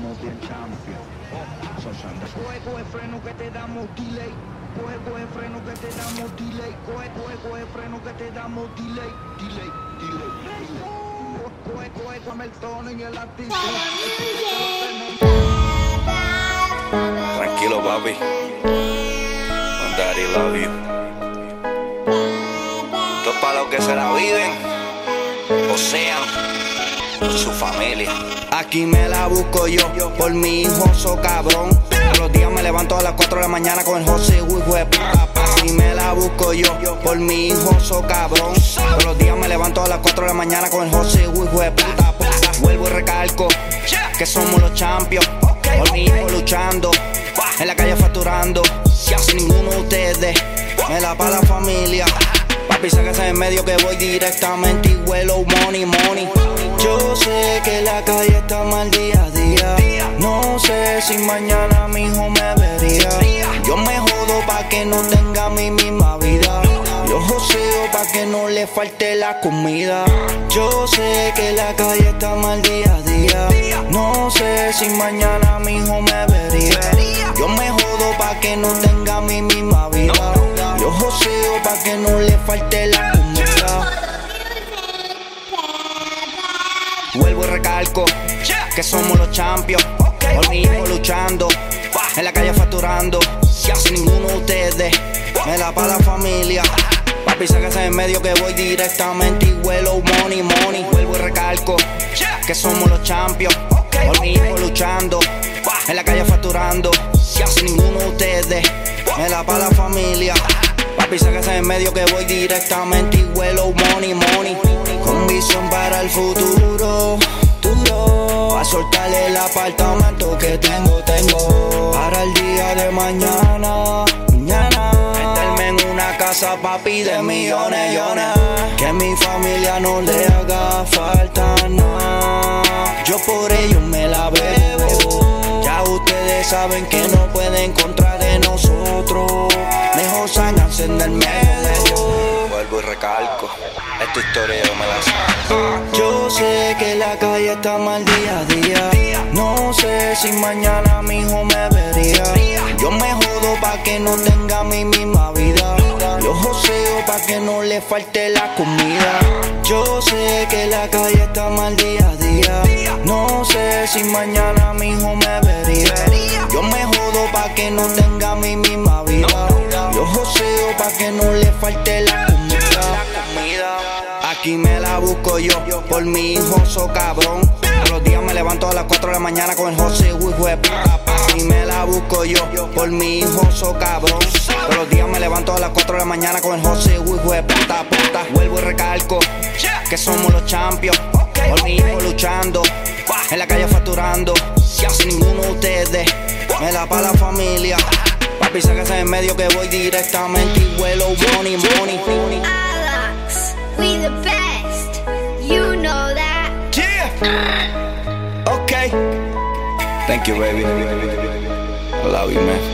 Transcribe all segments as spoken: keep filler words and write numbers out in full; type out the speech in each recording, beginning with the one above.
estamos bien champion. Coge, coge freno que te damos delay. Coge, coge freno que te damos delay. Coge, coge, coge freno que te damos delay. Delay, delay, delay. Coge, coge con el tono y el actitud. Tranquilo, papi. My daddy love you. Esto es para los que se la viven, o sean su familia. Aquí me la busco yo, por mi hijo so cabrón. Todos los días me levanto a las cuatro de la mañana con el José, hijo de puta. Aquí me la busco yo, por mi hijo so cabrón. Todos los días me levanto a las cuatro de la mañana con el José, hijo de puta, puta. Vuelvo y recalco que somos los champions. Por mi hijo luchando, en la calle facturando. Sin ninguno de ustedes me la pa' la familia. Papi, sáquese en medio que voy directamente y huelo money, money. Yo sé que la calle está mal día a día. No sé si mañana mi hijo me vería. Yo me jodo pa' que no tenga mi misma vida. Yo joseo pa' que no le falte la comida. Yo sé que la calle está mal día a día. No sé si mañana mi hijo me vería. Yo me jodo pa' que no tenga mi misma vida. Yo joseo pa' que no le falte la comida. Vuelvo y recalco que somos los champions. Por mi hijo luchando, en la calle facturando. Sin ninguno de ustedes me la pa' la familia. Papi, sáquese en medio que voy directamente y huelo money, money. Vuelvo y recalco que somos los champions. Por mi hijo luchando, en la calle facturando. Sin ninguno de ustedes me la pa' la familia. Papi, sáquese en medio que voy directamente y huelo money, money. Con visión para el futuro, duro. Pa' soltarle el apartamento que tengo, tengo. Para el día de mañana, mañana. Meterme en una casa, papi, de millones, millones. Que mi familia no le haga falta nada. Yo por ellos me la bebo. Ya ustedes saben que no pueden contra de nosotros. Mejor sáñanse en el medio. Vuelvo y recalco, esta historia yo me la sé. Yo sé que la calle está mal día a día. No sé si mañana mi hijo me vería. Yo me jodo pa' que no tenga mi misma vida. Yo joseo pa' que no le falte la comida. Yo sé que la calle está mal día a día. No sé si mañana mi hijo me vería. Yo me jodo pa' que no tenga mi misma vida. Yo joseo pa' que no le falte la comida. Aquí me la busco yo, por mi hijo so cabrón. Todos los días me levanto a las cuatro de la mañana con el José, hijo de puta. Aquí me la busco yo, por mi hijo so cabrón. Todos los días me levanto a las cuatro de la mañana con el José, hijo de puta, puta. Vuelvo y recalco que somos los champions. Por mi hijo luchando, en la calle facturando. Sin ninguno de ustedes me la pa' la familia. Papi, sáquese en medio que voy directamente y huelo money, money. Alex, we the best, you know that. Yeah. Okay. Thank you, baby. I love you, man.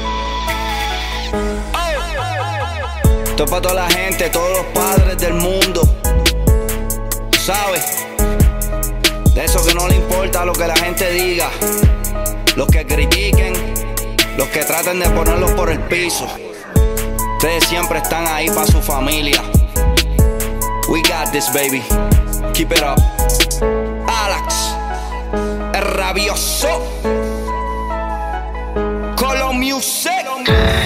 Esto es para toda la gente, todos los padres del mundo. ¿Sabes? De eso que no le importa lo que la gente diga. Los que critiquen, los que traten de ponerlos por el piso. Ustedes siempre están ahí para su familia. We got this, baby. Keep it up. Alex, el rabioso. Colo Music.